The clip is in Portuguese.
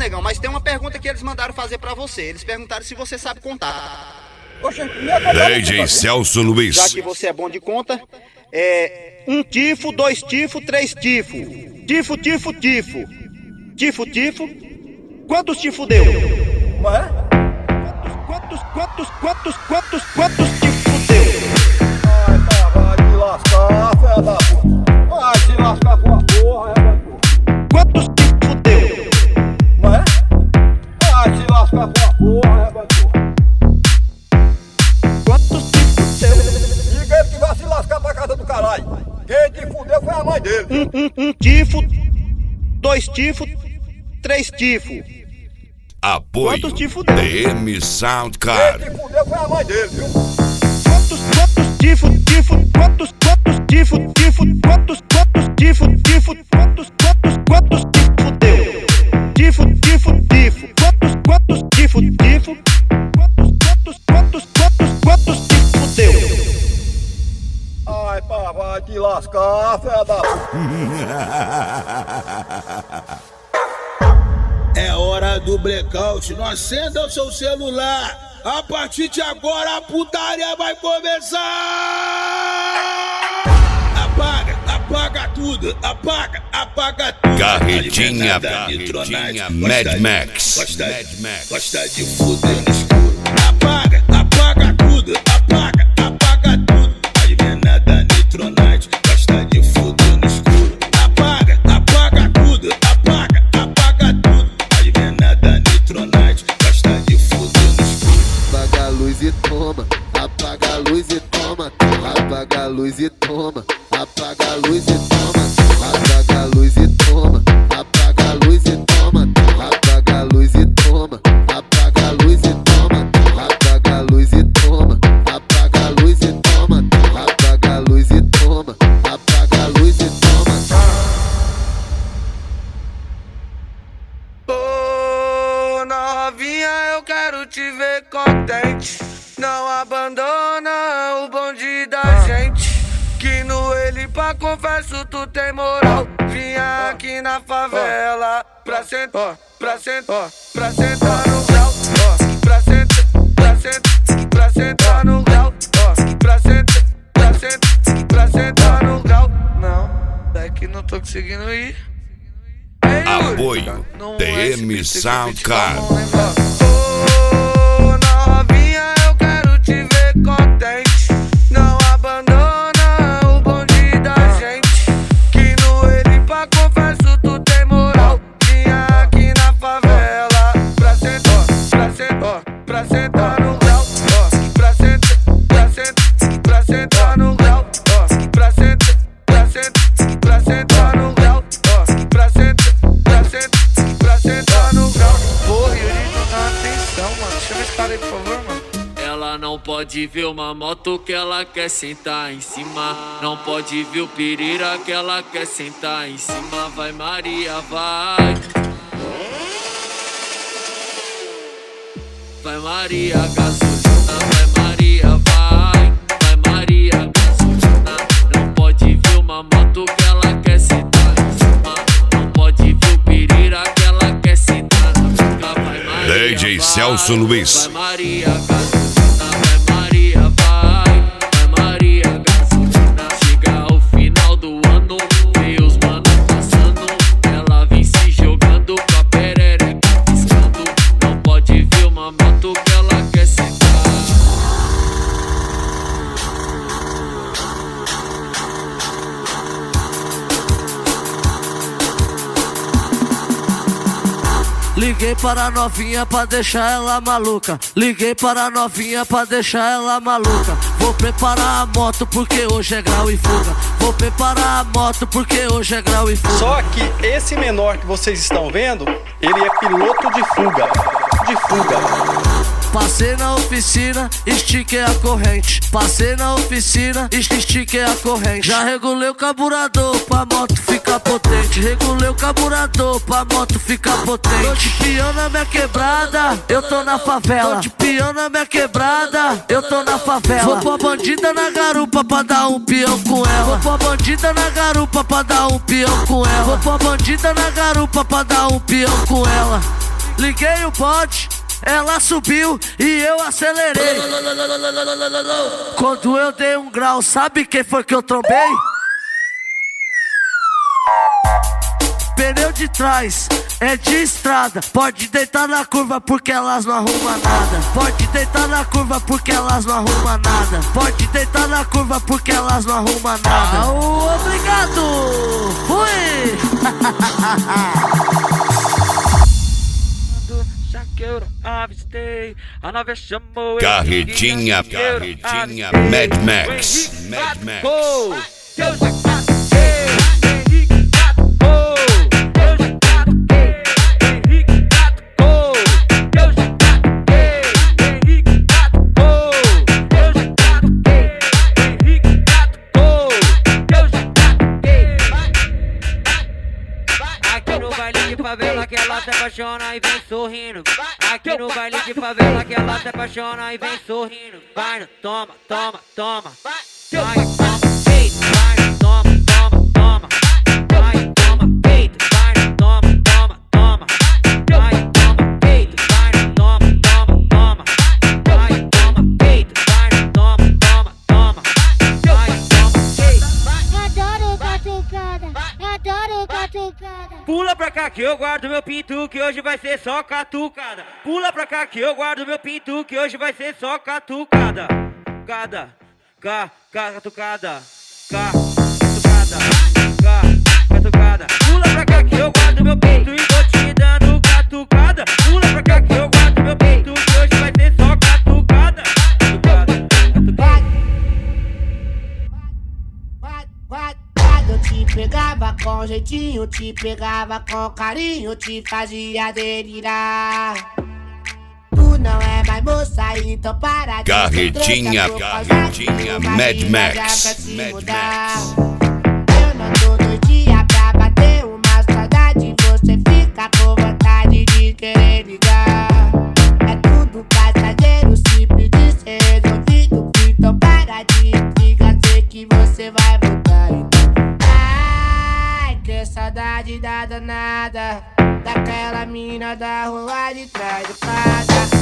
negão, mas tem uma pergunta que eles mandaram fazer pra você. Eles perguntaram se você sabe contar. DJ Celso Luiz. Já que você é bom de conta, um tifo, dois tifo, três tifo. Tifo, tifo, tifo. Tifo, tifo. Quantos tifo deu? Ué? Quantos tifo deu? Ai, tá, vai te lascar, fé da puta. Vai te lascar com a porra, Quantos tifo deu? Ué? Vai te lascar com a porra, Quantos tifo deu? Diga ele que vai se lascar pra casa do caralho. Quem te fudeu foi a mãe dele. Um tifo, dois tifo, três tifo. Apoio Quantos tifo deu? DM Soundcard. Quem te fudeu foi a mãe dele, viu? Quantos tifo, quantos tifo, quantos tifo, quantos tifo deu? Tifo, quantos tifo, quantos tifo deu? Ai, pá, vai te lascar, fé da puta. É hora do blackout, não acenda o seu celular. A partir de agora a putaria vai começar. Apaga tudo, apaga tudo. Carretinha Mad Max. Gosta de fuder no escuro. Apaga tudo, apaga tudo. Alimenada Nitronite, gosta de fuder no escuro. Apaga tudo, apaga tudo. Alimenada Nitronite, gosta de fuder no escuro. Apaga a luz e toma, apaga a luz e toma, apaga a luz e toma, apaga a luz e toma, apaga a luz e toma, apaga a luz e toma, apaga a luz e toma, apaga a luz e toma, apaga a luz e toma, apaga a luz e toma, apaga a luz e toma, apaga a luz e toma. Ô novinha, eu quero te ver contente. Não abandona o bonde da gente. Que no ele pra confesso tu tem moral. Vinha aqui na favela pra sentar, pra sentar no grau. Pra sentar no grau. Pra sentar no grau. Não, daqui não tô conseguindo ir. Apoio DM Soundcard. Ô novinha, eu quero te ver contente. Não abandona o bonde da gente. Que no ele pra confesso tu tem moral. Vinha aqui na favela pra sentar no grau. Pra sentar no grau. Pra sentar no grau. Pra sentar no grau. Porra, Yuri, dá atenção, mano. Chama esse cara aí, por favor, mano. Ela não pode ver uma moto que ela quer sentar em cima. Não pode ver o pirira que ela quer sentar em cima. Vai Maria, vai. Vai Maria, gasolina. Vai Maria, vai. Vai Maria, gasolina. Não pode ver uma moto que ela quer sentar em cima. Não pode ver o pirira que ela quer sentar na boca. Vai Maria, DJ vai. Celso Luiz. Vai Maria, gasolina. Vai Maria, vai Maria, gasolina. Chega ao final do ano, vê os mano passando. Ela vem se jogando com a perereca piscando. Não pode ver uma moto que ela quer sentar. Liguei para a novinha pra deixar ela maluca. Liguei para a novinha pra deixar ela maluca. Vou preparar a moto porque hoje é grau e fuga. Vou preparar a moto porque hoje é grau e fuga. Só que esse menor que vocês estão vendo, ele é piloto de fuga. Passei na oficina, estiquei a corrente. Passei na oficina, estiquei a corrente. Já regulei o carburador pra moto ficar potente. Regulei o carburador pra moto ficar potente. Tô de peão na minha quebrada, eu tô na favela. Tô de peão na minha quebrada, eu tô na favela. Vou pôr a bandida na garupa pra dar um peão com ela. Vou pôr a bandida na garupa pra dar um peão com ela. Vou pôr a bandida na garupa pra dar um peão com ela. Liguei o bonde, ela subiu e eu acelerei. Quando eu dei um grau, sabe quem foi que eu trombei? Pneu de trás é de estrada. Pode deitar na curva porque elas não arrumam nada. Pode deitar na curva porque elas não arrumam nada. Pode deitar na curva porque elas não arrumam nada. Obrigado! Fui! Chaqueiro, avistei, a nave chamou. Carretinha Mad Max. Mad Max. Aqui no baile de favela que ela se apaixona e vem sorrindo. Aqui no baile de favela que ela se apaixona e vem sorrindo. Vai no toma, toma, toma. Vai toma peito, vai no toma, toma, toma. Vai toma peito, vai no toma, toma, toma. Vai toma peito, vai no toma, toma, toma. Vai toma peito, vai no toma, toma, toma. Vai toma peito. Adoro catucada, adoro catucada. Pula pra cá que eu guardo meu pinto, que hoje vai ser só catucada. Pula pra cá que eu guardo meu pinto, que hoje vai ser só catucada. Catucada. Catucada. Pula pra cá que eu guardo meu pinto e vou te dando catucada. Pula pra cá que eu guardo meu pinto, que hoje vai ser só catucada. Quando eu te pegava com jeitinho, te pegava com carinho, te fazia delirar. Tu não é mais moça, então para de Carretinha Mad Max. Eu não tô doidinha pra bater uma saudade, você fica com vontade de querer ligar. É tudo passageiro, simples de ser resolvido, então para de intriga, sei que você vai voltar. Ai, que saudade da danada, daquela mina da rua de trás de casa.